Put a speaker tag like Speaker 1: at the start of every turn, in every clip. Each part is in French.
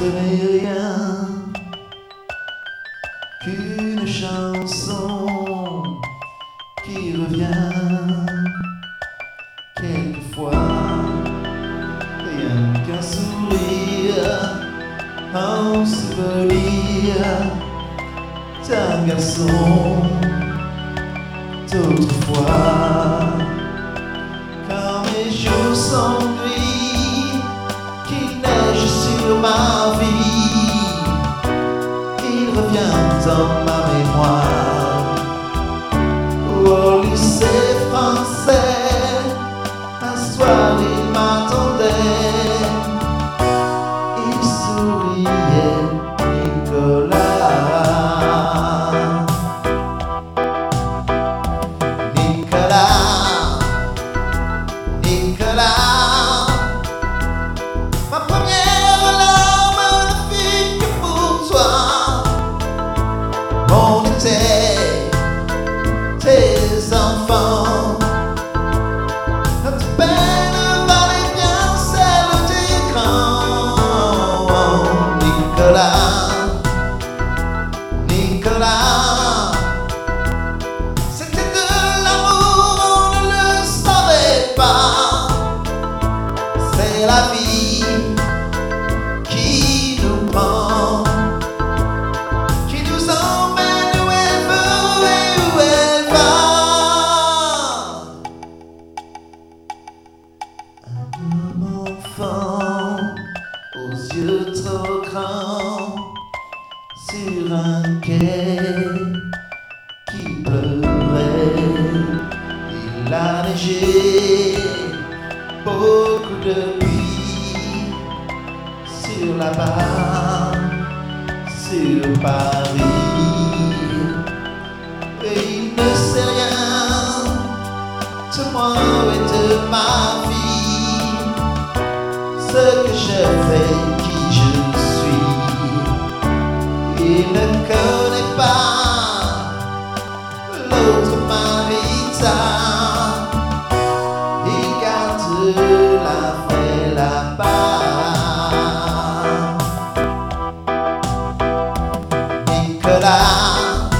Speaker 1: Ce n'est rien qu'une chanson qui revient quelquefois, rien qu'un sourire, un souvenir d'un garçon d'autrefois. Quand mes jours sont gris, qu'il neige sur ma vie, il revient dans ma mémoire. Au lycée français, un soir il m'attendait, il souriait, Nicolas. Nicolas, Nicolas, ma première larme ne fut que pour toi. On était tes enfants, notre peine valait bien celle des grands. Nicolas, Nicolas, c'était de l'amour, on ne le savait pas. C'est la vie qui nous prend, qui nous emmène où elle veut et où elle va. Un homme enfant, aux yeux trop grands, sur un quai qui pleurait. Il a neigé, beaucoup de pluie sur la barre, sur Paris. Et il ne sait rien de moi et de ma vie, ce que je fais, qui je suis. Il ne connaît pas l'autre Marita, il garde la vraie là-bas. Nicolas,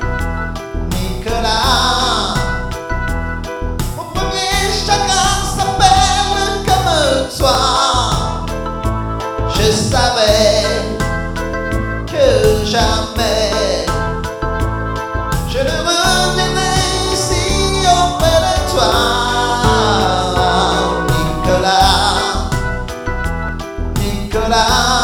Speaker 1: Nicolas, mon premier chagrin s'appelle comme toi. Je savais que jamais je ne reviendrai ici auprès de toi. Nicolas, Nicolas.